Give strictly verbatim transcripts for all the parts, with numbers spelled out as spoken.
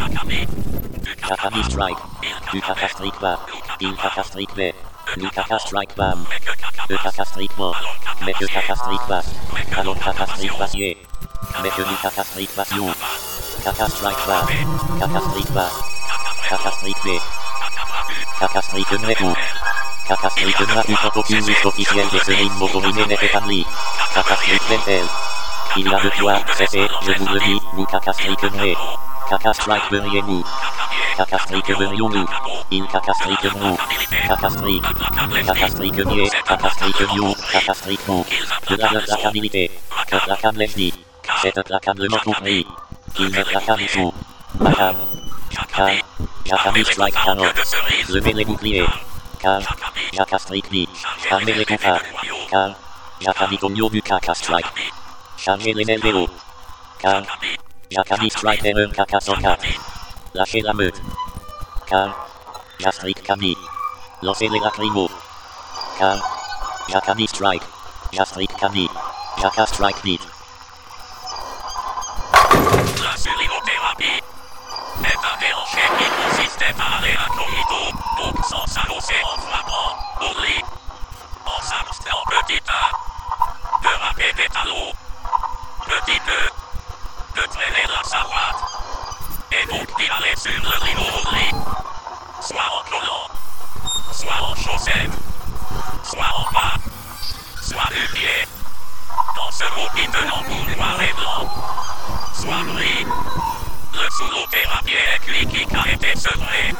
Kakami strike. Ukaka strike bas. Inkaka strike B. Nukaka strike bam. Eukaka strike mort. Meke kaka strike bas. Alon kaka strike bas ye. Meke nukaka strike bas you. Kaka strike bas. Kaka strike bas. Kaka strike B. Kaka strike Gretou. Kaka strike Gretou sans aucune liste officielle des séries motorisées n'est établie. Kaka strike Ventel. Il y a de quoi, c'est fait, je vous le dis, vous Kaka strike vrai. Kaka strike verriez-vous. Kaka strike verrions-nous. Il Kaka strike vous. Kaka strike. Kaka strike biais. Kaka strike you. Kaka strike vous. De la plaquabilité. De placable F D. C'est placablement compris. Il met placable dessous. Macabre. Car. Kakami strike carotte. Levez les boucliers. Car. Kaka strike B. Calmez les coupables. Car. Kakami Tonyo du Kaka strike. Chargez les L V O. Car. Kakami strike erreur Kaka cent quatre. Lâchez la meute. Car. Gastric Kami. Lancez les lacrymos. Car. Kakami strike. Gastric Kami. Kaka strike beat. La surinothérapie est un déhanché qui consiste à aller incognito, donc sans s'annoncer en frappant au lit, en s'abstrayant petit un, de râper des talons, petit deux, de traîner la savate, et donc d'y aller sur le rideau au lit, soit en collant, soit en chaussettes, soit en bas, soit du pied, dans ce mot qui tenant pour noir et blanc, soit gris. Le sous-thérapie clinique a été sevré.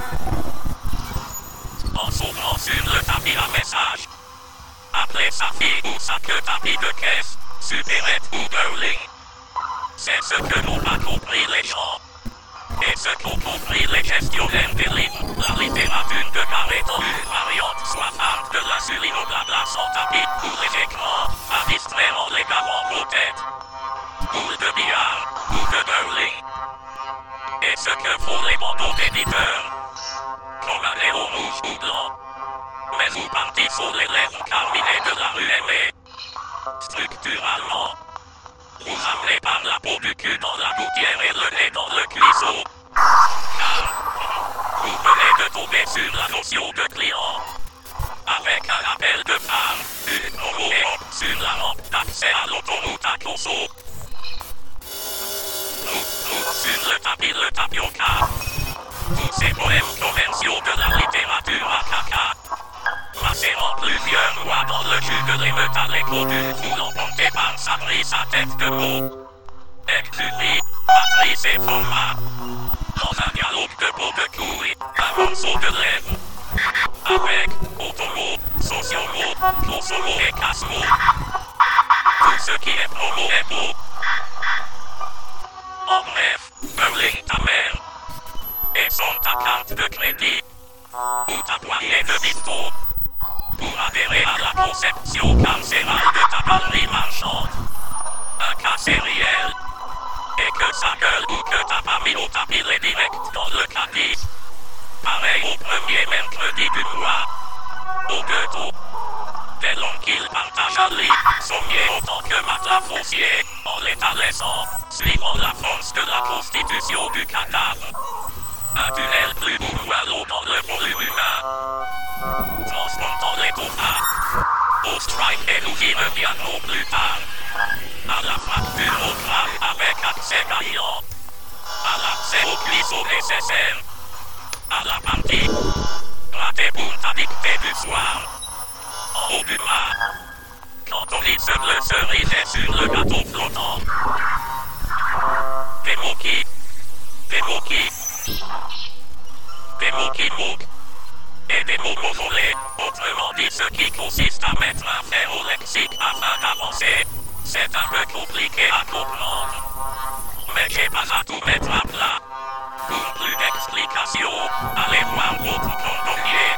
En s'ouvrant sur le tapis à message. Appelez sa fille ou sa queue tapis de caisse, supérette ou girling. C'est ce que n'ont pas compris les gens. Et ce qu'ont compris les gestionnaires des livres. La littérature de Gareto, une variante soifarde de la surinoblabla sans tapis pour les écrans, à distraire en les gavant vos têtes. Boule de billard, ou de girling. Et ce que font les bandeaux d'éditeurs. Comme un héros rouge ou blanc. Mais où partis sont les lèvres carminées de la rue aimée. Structuralement. Vous amenez par la peau du cul dans la gouttière et le nez dans le cuisseau. Car vous venez de tomber sur la notion de client. Avec un appel de femme, une promo sur la rampe d'accès à l'autoroute à Conso. Sur le tapis, le tapioca. Tous ces poèmes commerciaux de la littérature à caca. Macérant plusieurs mois dans le jus de l'émeute à l'écho d'une foule emportée par sa brise à tête de peau. Exulie, matrice et format. Dans un dialogue de peau de couille, un morceau de lèvres. Avec automo, sociomo, consomo et casmo. Tout ce qui est promo est beau. En bref, Berling ta mère. Et sans ta carte de crédit. Ou ta poignée de bistrot. Pour adhérer à la conception carcérale de ta galerie marchande. Un cas c'est réel. Et que sa gueule ou que t'as pas mis au tapis les directs dans le caddie. Pareil au premier mercredi du mois. Au ghetto. Dès lors qu'il partage un lit, sommier autant que matelas foncier, en l'état laissant, suivant la force de la constitution du cadavre. Un tunnel plus bourgeois dans le volume humain. Transportant les contrats. Au strike et nous y reviendrons plus tard. À la fracture au crâne avec accès gaillant. À l'accès au cuisseau nécessaire. À la partie. Raté pour ta dictée du soir. En haut du bras. Quand on lit ce bleu cerise sur le gâteau flottant. Des mots qui. Des mots qui. Des mots qui moquent. Et des mots contrôlés. Autrement dit, ce qui consiste à mettre un fer au lexique afin d'avancer. C'est un peu compliqué à comprendre. Mais j'ai pas à tout mettre à plat. Pour plus d'explications, allez voir votre cordonnier.